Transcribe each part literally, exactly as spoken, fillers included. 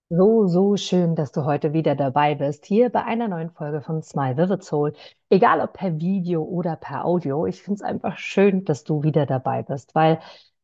So, so schön, dass du heute wieder dabei bist, hier bei einer neuen Folge von Smile Vivid Soul. Egal ob per Video oder per Audio, ich finde es einfach schön, dass du wieder dabei bist, weil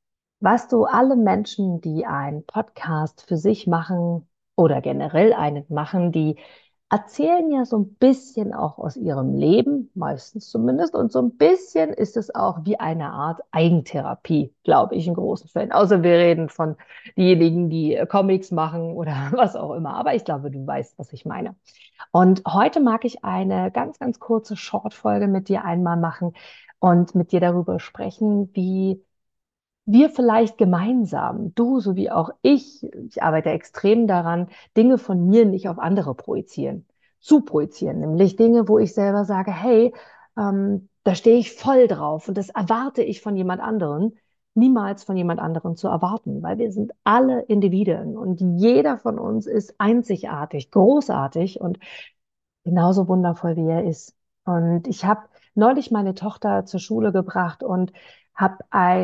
was du alle Menschen, die einen Podcast für sich machen oder generell einen machen, die erzählen ja so ein bisschen auch aus ihrem Leben, meistens zumindest, und so ein bisschen ist es auch wie eine Art Eigentherapie, glaube ich, in großen Fällen. Außer wir reden von diejenigen, die äh, Comics machen oder was auch immer. Aber ich glaube, du weißt, was ich meine. Und heute mag ich eine ganz, ganz kurze Short-Folge mit dir einmal machen und mit dir darüber sprechen, wie wir vielleicht gemeinsam, du sowie auch ich, ich arbeite extrem daran, Dinge von mir nicht auf andere projizieren, zu projizieren, nämlich Dinge, wo ich selber sage, hey, ähm, da stehe ich voll drauf und das erwarte ich von jemand anderen, niemals von jemand anderem zu erwarten, weil wir sind alle Individuen und jeder von uns ist einzigartig, großartig und genauso wundervoll, wie er ist. Und ich habe neulich meine Tochter zur Schule gebracht und habe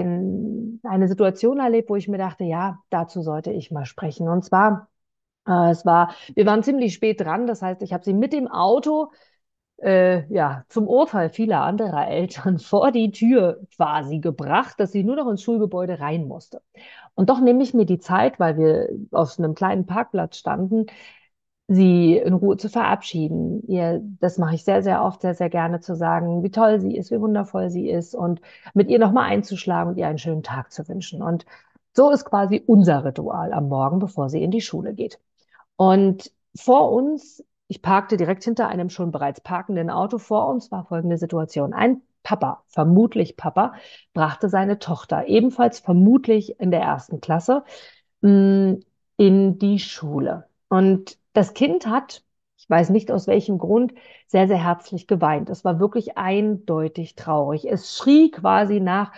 ein, eine Situation erlebt, wo ich mir dachte, ja, dazu sollte ich mal sprechen. Und zwar, äh, es war, wir waren ziemlich spät dran, das heißt, ich habe sie mit dem Auto äh, ja, zum Urteil vieler anderer Eltern vor die Tür quasi gebracht, dass sie nur noch ins Schulgebäude rein musste. Und doch nehme ich mir die Zeit, weil wir auf einem kleinen Parkplatz standen, sie in Ruhe zu verabschieden. Ihr, das mache ich sehr, sehr oft, sehr, sehr gerne zu sagen, wie toll sie ist, wie wundervoll sie ist und mit ihr nochmal einzuschlagen und ihr einen schönen Tag zu wünschen. Und so ist quasi unser Ritual am Morgen, bevor sie in die Schule geht. Und vor uns, ich parkte direkt hinter einem schon bereits parkenden Auto, vor uns war folgende Situation. Ein Papa, vermutlich Papa, brachte seine Tochter, ebenfalls vermutlich in der ersten Klasse, mh, in die Schule. Und das Kind hat, ich weiß nicht aus welchem Grund, sehr, sehr herzlich geweint. Es war wirklich eindeutig traurig. Es schrie quasi nach,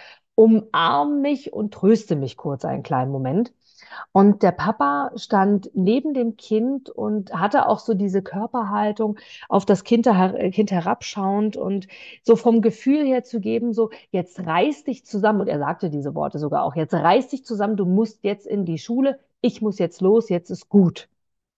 umarm mich und tröste mich kurz einen kleinen Moment. Und der Papa stand neben dem Kind und hatte auch so diese Körperhaltung auf das Kind, her Kind herabschauend und so vom Gefühl her zu geben, so jetzt reiß dich zusammen. Und er sagte diese Worte sogar auch, jetzt reiß dich zusammen, du musst jetzt in die Schule, ich muss jetzt los, jetzt ist gut.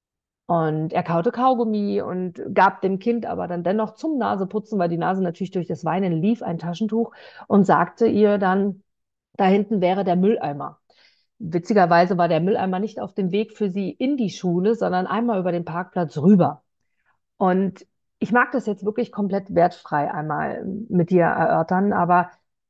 Und er kaute Kaugummi und gab dem Kind aber dann dennoch zum Naseputzen, weil die Nase natürlich durch das Weinen lief, ein Taschentuch und sagte ihr dann, da hinten wäre der Mülleimer. Witzigerweise war der Mülleimer nicht auf dem Weg für sie in die Schule, sondern einmal über den Parkplatz rüber. Und ich mag das jetzt wirklich komplett wertfrei einmal mit dir erörtern, aber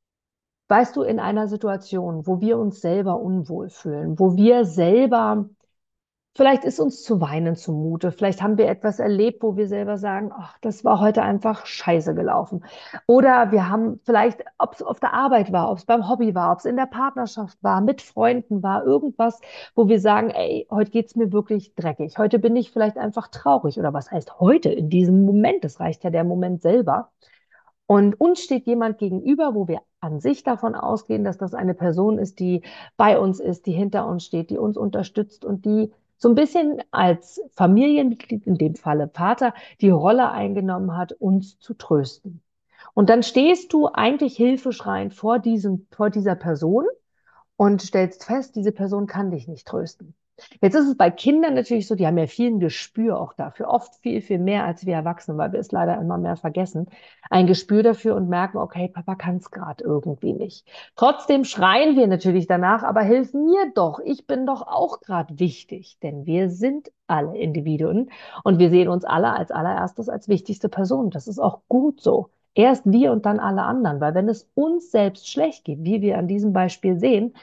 weißt du, in einer Situation, wo wir uns selber unwohl fühlen, wo wir selber vielleicht ist uns zu weinen zumute. Vielleicht haben wir etwas erlebt, wo wir selber sagen, ach, das war heute einfach scheiße gelaufen. Oder wir haben vielleicht, ob es auf der Arbeit war, ob es beim Hobby war, ob es in der Partnerschaft war, mit Freunden war, irgendwas, wo wir sagen, ey, heute geht's mir wirklich dreckig. Heute bin ich vielleicht einfach traurig. Oder was heißt heute in diesem Moment? Das reicht ja der Moment selber. Und uns steht jemand gegenüber, wo wir an sich davon ausgehen, dass das eine Person ist, die bei uns ist, die hinter uns steht, die uns unterstützt und die so ein bisschen als Familienmitglied, in dem Falle Vater, die Rolle eingenommen hat, uns zu trösten. Und dann stehst du eigentlich hilfeschreiend vor diesem, vor dieser Person und stellst fest, diese Person kann dich nicht trösten. Jetzt ist es bei Kindern natürlich so, die haben ja viel ein Gespür auch dafür, oft viel, viel mehr als wir Erwachsene, weil wir es leider immer mehr vergessen, ein Gespür dafür und merken, okay, Papa kann es gerade irgendwie nicht. Trotzdem schreien wir natürlich danach, aber hilf mir doch, ich bin doch auch gerade wichtig, denn wir sind alle Individuen und wir sehen uns alle als allererstes als wichtigste Person. Das ist auch gut so. Erst wir und dann alle anderen, weil wenn es uns selbst schlecht geht, wie wir an diesem Beispiel sehen,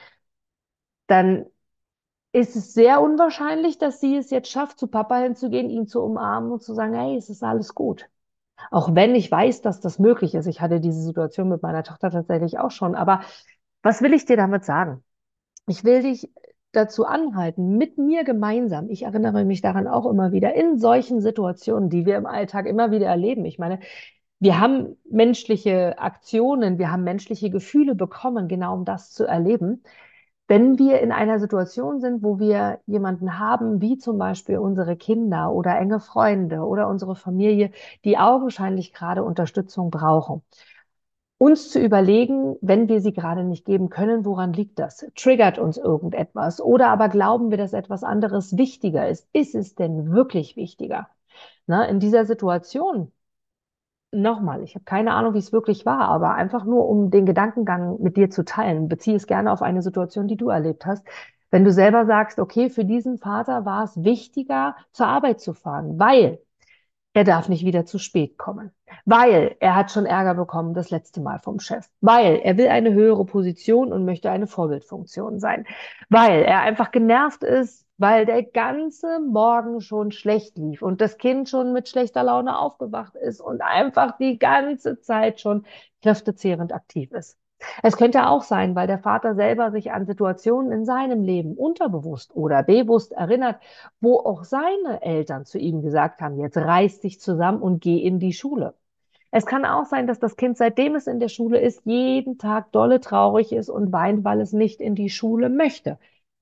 dann ist es sehr unwahrscheinlich, dass sie es jetzt schafft, zu Papa hinzugehen, ihn zu umarmen und zu sagen, hey, es ist alles gut. Auch wenn ich weiß, dass das möglich ist. Ich hatte diese Situation mit meiner Tochter tatsächlich auch schon. Aber was will ich dir damit sagen? Ich will dich dazu anhalten, mit mir gemeinsam, ich erinnere mich daran auch immer wieder, in solchen Situationen, die wir im Alltag immer wieder erleben. Ich meine, wir haben menschliche Aktionen, wir haben menschliche Gefühle bekommen, genau um das zu erleben. Wenn wir in einer Situation sind, wo wir jemanden haben, wie zum Beispiel unsere Kinder oder enge Freunde oder unsere Familie, die augenscheinlich gerade Unterstützung brauchen, uns zu überlegen, wenn wir sie gerade nicht geben können, woran liegt das? Triggert uns irgendetwas? Oder aber glauben wir, dass etwas anderes wichtiger ist? Ist es denn wirklich wichtiger? Na, in dieser Situation, nochmal, ich habe keine Ahnung, wie es wirklich war, aber einfach nur, um den Gedankengang mit dir zu teilen, beziehe es gerne auf eine Situation, die du erlebt hast. Wenn du selber sagst, okay, für diesen Vater war es wichtiger, zur Arbeit zu fahren, weil er darf nicht wieder zu spät kommen, weil er hat schon Ärger bekommen das letzte Mal vom Chef, weil er will eine höhere Position und möchte eine Vorbildfunktion sein, weil er einfach genervt ist, weil der ganze Morgen schon schlecht lief und das Kind schon mit schlechter Laune aufgewacht ist und einfach die ganze Zeit schon kräftezehrend aktiv ist. Es könnte auch sein, weil der Vater selber sich an Situationen in seinem Leben unterbewusst oder bewusst erinnert, wo auch seine Eltern zu ihm gesagt haben, jetzt reiß dich zusammen und geh in die Schule. Es kann auch sein, dass das Kind, seitdem es in der Schule ist, jeden Tag dolle traurig ist und weint, weil es nicht in die Schule möchte.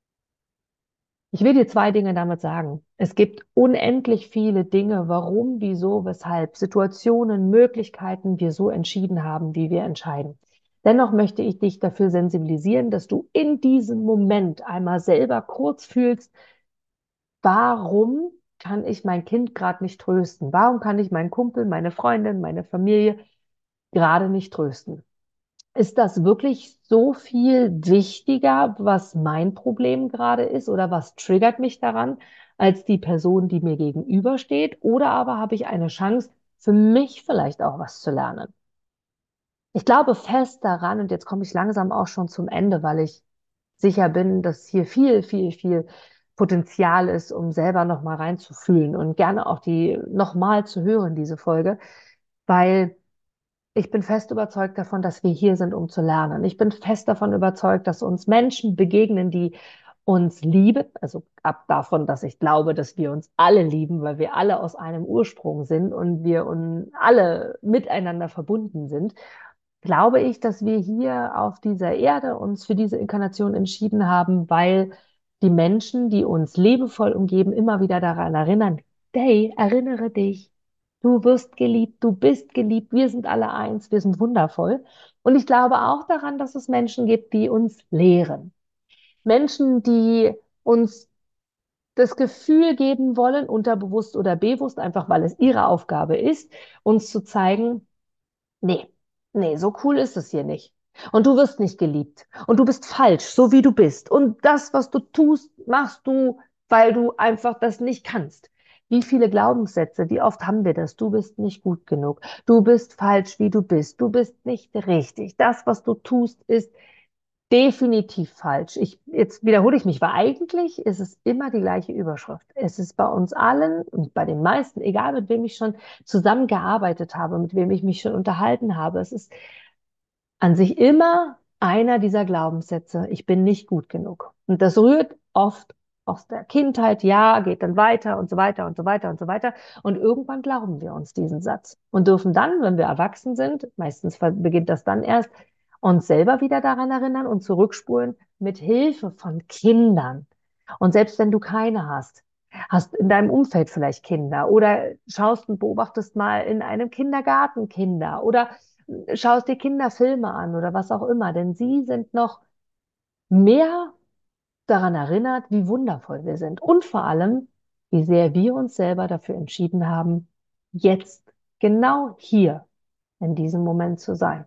Ich will dir zwei Dinge damit sagen. Es gibt unendlich viele Dinge, warum, wieso, weshalb, Situationen, Möglichkeiten wir so entschieden haben, wie wir entscheiden. Dennoch möchte ich dich dafür sensibilisieren, dass du in diesem Moment einmal selber kurz fühlst, warum kann ich mein Kind gerade nicht trösten? Warum kann ich meinen Kumpel, meine Freundin, meine Familie gerade nicht trösten? Ist das wirklich so viel wichtiger, was mein Problem gerade ist oder was triggert mich daran, als die Person, die mir gegenübersteht? Oder aber habe ich eine Chance, für mich vielleicht auch was zu lernen? Ich glaube fest daran, und jetzt komme ich langsam auch schon zum Ende, weil ich sicher bin, dass hier viel, viel, viel Potenzial ist, um selber nochmal reinzufühlen und gerne auch die nochmal zu hören, diese Folge, weil ich bin fest überzeugt davon, dass wir hier sind, um zu lernen. Ich bin fest davon überzeugt, dass uns Menschen begegnen, die uns lieben, also ab davon, dass ich glaube, dass wir uns alle lieben, weil wir alle aus einem Ursprung sind und wir und alle miteinander verbunden sind, glaube ich, dass wir hier auf dieser Erde uns für diese Inkarnation entschieden haben, weil die Menschen, die uns liebevoll umgeben, immer wieder daran erinnern, hey, erinnere dich, du wirst geliebt, du bist geliebt, wir sind alle eins, wir sind wundervoll. Und ich glaube auch daran, dass es Menschen gibt, die uns lehren. Menschen, die uns das Gefühl geben wollen, unterbewusst oder bewusst, einfach weil es ihre Aufgabe ist, uns zu zeigen, nee, nee, so cool ist es hier nicht. Und du wirst nicht geliebt. Und du bist falsch, so wie du bist. Und das, was du tust, machst du, weil du einfach das nicht kannst. Wie viele Glaubenssätze, wie oft haben wir das? Du bist nicht gut genug. Du bist falsch, wie du bist. Du bist nicht richtig. Das, was du tust, ist definitiv falsch. Ich, jetzt wiederhole ich mich, weil eigentlich ist es immer die gleiche Überschrift. Es ist bei uns allen und bei den meisten, egal mit wem ich schon zusammengearbeitet habe, mit wem ich mich schon unterhalten habe, es ist an sich immer einer dieser Glaubenssätze, ich bin nicht gut genug. Und das rührt oft aus der Kindheit, ja, geht dann weiter und so weiter und so weiter und so weiter. Und irgendwann glauben wir uns diesen Satz und dürfen dann, wenn wir erwachsen sind, meistens beginnt das dann erst, uns selber wieder daran erinnern und zurückspulen mit Hilfe von Kindern. Und selbst wenn du keine hast, hast in deinem Umfeld vielleicht Kinder oder schaust und beobachtest mal in einem Kindergarten Kinder oder schaust dir Kinderfilme an oder was auch immer, denn sie sind noch mehr daran erinnert, wie wundervoll wir sind und vor allem, wie sehr wir uns selber dafür entschieden haben, jetzt genau hier in diesem Moment zu sein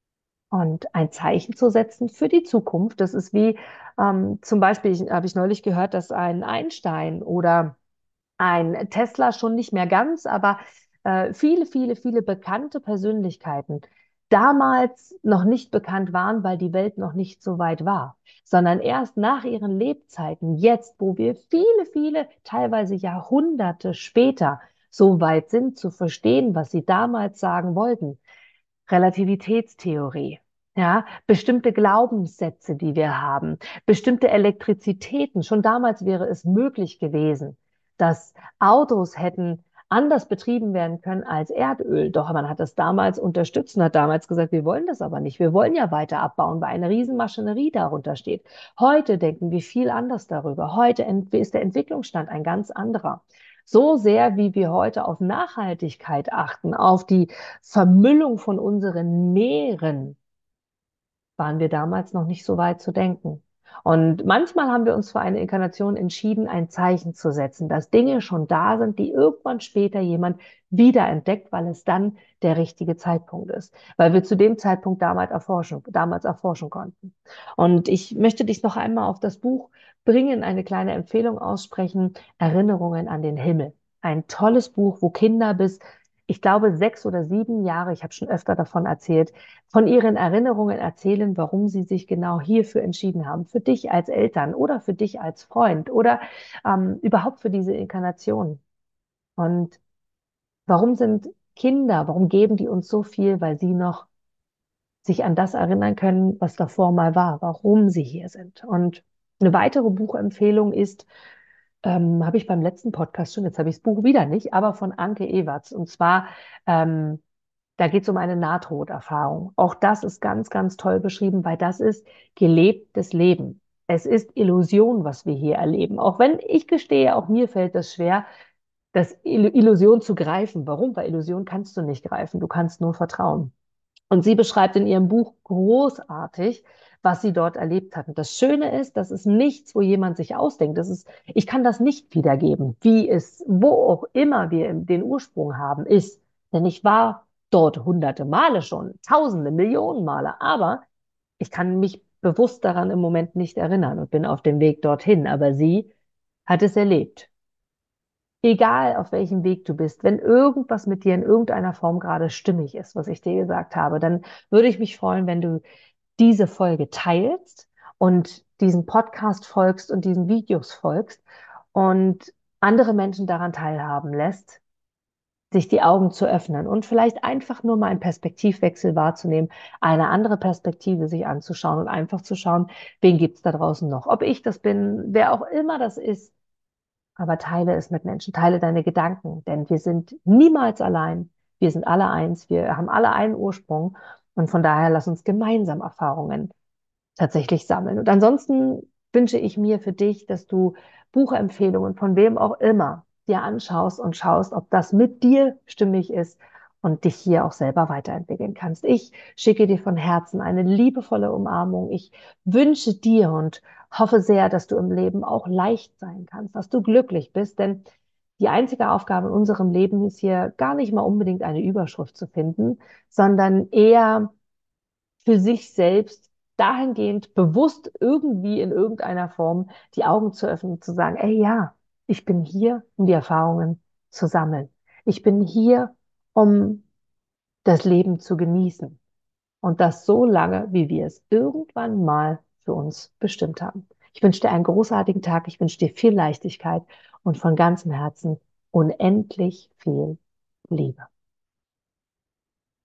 und ein Zeichen zu setzen für die Zukunft. Das ist wie ähm, zum Beispiel, ich, habe ich neulich gehört, dass ein Einstein oder ein Tesla schon nicht mehr ganz, aber äh, viele, viele, viele bekannte Persönlichkeiten damals noch nicht bekannt waren, weil die Welt noch nicht so weit war, sondern erst nach ihren Lebzeiten, jetzt, wo wir viele, viele, teilweise Jahrhunderte später so weit sind, zu verstehen, was sie damals sagen wollten. Relativitätstheorie. Ja, bestimmte Glaubenssätze, die wir haben, bestimmte Elektrizitäten. Schon damals wäre es möglich gewesen, dass Autos hätten anders betrieben werden können als Erdöl. Doch man hat das damals unterstützt und hat damals gesagt, wir wollen das aber nicht. Wir wollen ja weiter abbauen, weil eine Riesenmaschinerie darunter steht. Heute denken wir viel anders darüber. Heute ist der Entwicklungsstand ein ganz anderer. So sehr, wie wir heute auf Nachhaltigkeit achten, auf die Vermüllung von unseren Meeren, waren wir damals noch nicht so weit zu denken. Und manchmal haben wir uns für eine Inkarnation entschieden, ein Zeichen zu setzen, dass Dinge schon da sind, die irgendwann später jemand wiederentdeckt, weil es dann der richtige Zeitpunkt ist, weil wir zu dem Zeitpunkt damals erforschen, damals erforschen konnten. Und ich möchte dich noch einmal auf das Buch bringen, eine kleine Empfehlung aussprechen, Erinnerungen an den Himmel. Ein tolles Buch, wo Kinder bis, ich glaube, sechs oder sieben Jahre, ich habe schon öfter davon erzählt, von ihren Erinnerungen erzählen, warum sie sich genau hierfür entschieden haben, für dich als Eltern oder für dich als Freund oder ähm, überhaupt für diese Inkarnation. Und warum sind Kinder, warum geben die uns so viel, weil sie noch sich an das erinnern können, was davor mal war, warum sie hier sind. Und eine weitere Buchempfehlung ist, ähm, habe ich beim letzten Podcast schon, jetzt habe ich das Buch wieder nicht, aber von Anke Ewerts. Und zwar ähm, da geht es um eine Nahtoderfahrung. Auch das ist ganz, ganz toll beschrieben, weil das ist gelebtes Leben. Es ist Illusion, was wir hier erleben. Auch wenn ich gestehe, auch mir fällt es schwer, das Illusion zu greifen. Warum? Weil Illusion kannst du nicht greifen. Du kannst nur vertrauen. Und sie beschreibt in ihrem Buch großartig, was sie dort erlebt hat. Und das Schöne ist, das ist nichts, wo jemand sich ausdenkt. Das ist, ich kann das nicht wiedergeben, wie es, wo auch immer wir den Ursprung haben, ist. Denn ich war dort hunderte Male schon, tausende, Millionen Male. Aber ich kann mich bewusst daran im Moment nicht erinnern und bin auf dem Weg dorthin. Aber sie hat es erlebt. Egal auf welchem Weg du bist, wenn irgendwas mit dir in irgendeiner Form gerade stimmig ist, was ich dir gesagt habe, dann würde ich mich freuen, wenn du diese Folge teilst und diesen Podcast folgst und diesen Videos folgst und andere Menschen daran teilhaben lässt, sich die Augen zu öffnen und vielleicht einfach nur mal einen Perspektivwechsel wahrzunehmen, eine andere Perspektive sich anzuschauen und einfach zu schauen, wen gibt es da draußen noch. Ob ich das bin, wer auch immer das ist, aber teile es mit Menschen, teile deine Gedanken, denn wir sind niemals allein. Wir sind alle eins, wir haben alle einen Ursprung und von daher lass uns gemeinsam Erfahrungen tatsächlich sammeln. Und ansonsten wünsche ich mir für dich, dass du Buchempfehlungen von wem auch immer dir anschaust und schaust, ob das mit dir stimmig ist und dich hier auch selber weiterentwickeln kannst. Ich schicke dir von Herzen eine liebevolle Umarmung. Ich wünsche dir und hoffe sehr, dass du im Leben auch leicht sein kannst, dass du glücklich bist, denn die einzige Aufgabe in unserem Leben ist hier gar nicht mal unbedingt eine Überschrift zu finden, sondern eher für sich selbst dahingehend bewusst irgendwie in irgendeiner Form die Augen zu öffnen und zu sagen, ey ja, ich bin hier, um die Erfahrungen zu sammeln. Ich bin hier, um das Leben zu genießen. Und das so lange, wie wir es irgendwann mal für uns bestimmt haben. Ich wünsche dir einen großartigen Tag. Ich wünsche dir viel Leichtigkeit und von ganzem Herzen unendlich viel Liebe.